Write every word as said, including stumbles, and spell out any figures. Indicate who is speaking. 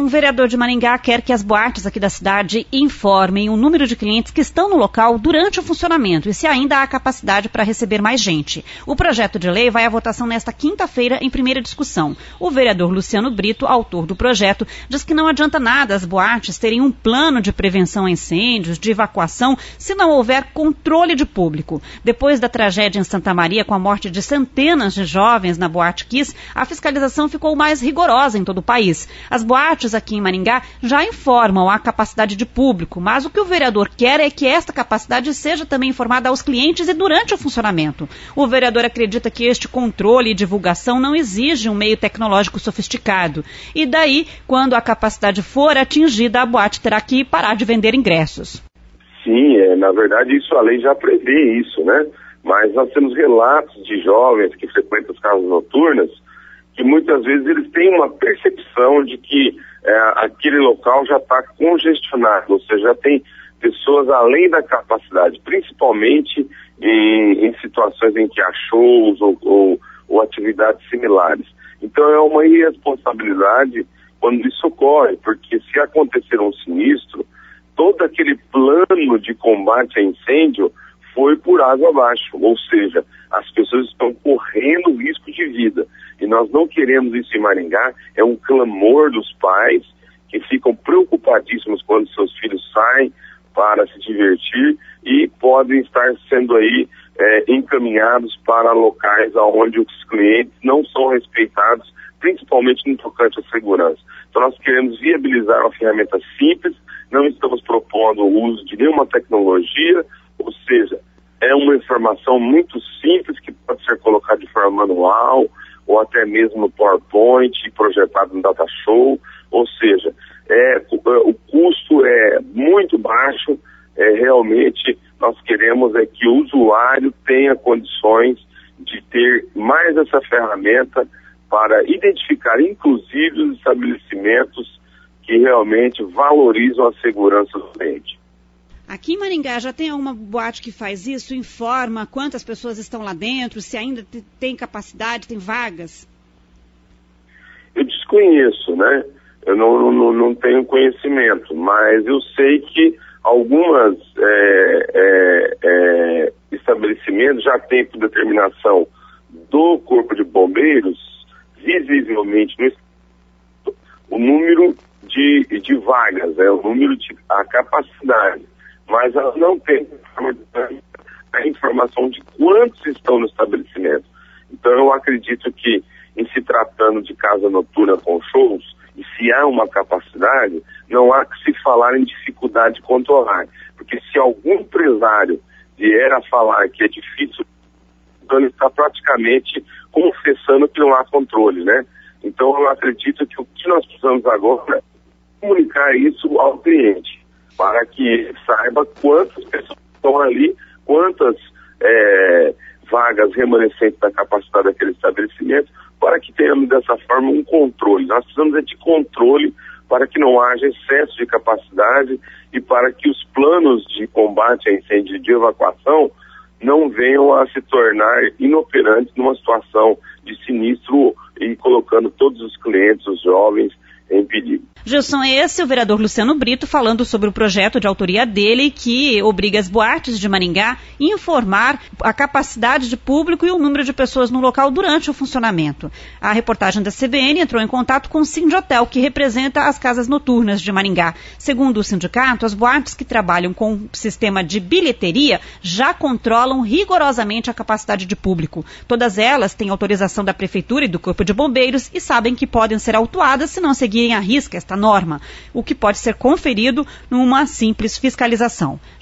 Speaker 1: Um vereador de Maringá quer que as boates aqui da cidade informem o número de clientes que estão no local durante o funcionamento e se ainda há capacidade para receber mais gente. O projeto de lei vai à votação nesta quinta-feira em primeira discussão. O vereador Luciano Brito, autor do projeto, diz que não adianta nada as boates terem um plano de prevenção a incêndios, de evacuação, se não houver controle de público. Depois da tragédia em Santa Maria, com a morte de centenas de jovens na Boate Kiss, a fiscalização ficou mais rigorosa em todo o país. As boates aqui em Maringá já informam a capacidade de público, mas o que o vereador quer é que esta capacidade seja também informada aos clientes e durante o funcionamento. O vereador acredita que este controle e divulgação não exige um meio tecnológico sofisticado. E daí, quando a capacidade for atingida, a boate terá que parar de vender ingressos.
Speaker 2: Sim, é, na verdade isso, a lei já prevê isso, né? Mas nós temos relatos de jovens que frequentam as casas noturnas que muitas vezes eles têm uma percepção de que é, aquele local já está congestionado, ou seja, já tem pessoas além da capacidade, principalmente em, em situações em que há shows ou, ou, ou atividades similares. Então é uma irresponsabilidade quando isso ocorre, porque se acontecer um sinistro, todo aquele plano de combate a incêndio foi por água abaixo, ou seja, as pessoas estão correndo risco de vida. E nós não queremos isso em Maringá, é um clamor dos pais que ficam preocupadíssimos quando seus filhos saem para se divertir e podem estar sendo aí é, encaminhados para locais onde os clientes não são respeitados, principalmente no tocante à segurança. Então nós queremos viabilizar uma ferramenta simples, não estamos propondo o uso de nenhuma tecnologia, ou seja, é uma informação muito simples que pode ser colocada de forma manual ou até mesmo no PowerPoint, projetado no Data Show, ou seja, é, o, o custo é muito baixo, é, realmente nós queremos é que o usuário tenha condições de ter mais essa ferramenta para identificar inclusive os estabelecimentos que realmente valorizam a segurança do cliente.
Speaker 1: Aqui em Maringá já tem alguma boate que faz isso, informa quantas pessoas estão lá dentro, se ainda tem capacidade, tem vagas?
Speaker 2: Eu desconheço, né? Eu não, não, não tenho conhecimento, mas eu sei que algumas é, é, é, estabelecimentos já têm por determinação do Corpo de Bombeiros, visivelmente no o número de, de vagas, é, o número de a capacidade. Mas ela não tem a informação de quantos estão no estabelecimento. Então eu acredito que, em se tratando de casa noturna com shows, e se há uma capacidade, não há que se falar em dificuldade de controlar. Porque se algum empresário vier a falar que é difícil, então ele está praticamente confessando que não há controle, né? Então eu acredito que o que nós precisamos agora é comunicar isso ao cliente, para que ele saiba quantas pessoas estão ali, quantas é, vagas remanescentes da capacidade daquele estabelecimento, para que tenhamos dessa forma um controle. Nós precisamos é de controle para que não haja excesso de capacidade e para que os planos de combate a incêndio e de evacuação não venham a se tornar inoperantes numa situação de sinistro e colocando todos os clientes, os jovens, em perigo.
Speaker 1: Gilson, esse é o vereador Luciano Brito falando sobre o projeto de autoria dele que obriga as boates de Maringá a informar a capacidade de público e o número de pessoas no local durante o funcionamento. A reportagem da C B N entrou em contato com o Sindhotel, que representa as casas noturnas de Maringá. Segundo o sindicato, as boates que trabalham com o sistema de bilheteria já controlam rigorosamente a capacidade de público. Todas elas têm autorização da Prefeitura e do Corpo de Bombeiros e sabem que podem ser autuadas se não seguirem à risca esta norma, o que pode ser conferido numa simples fiscalização.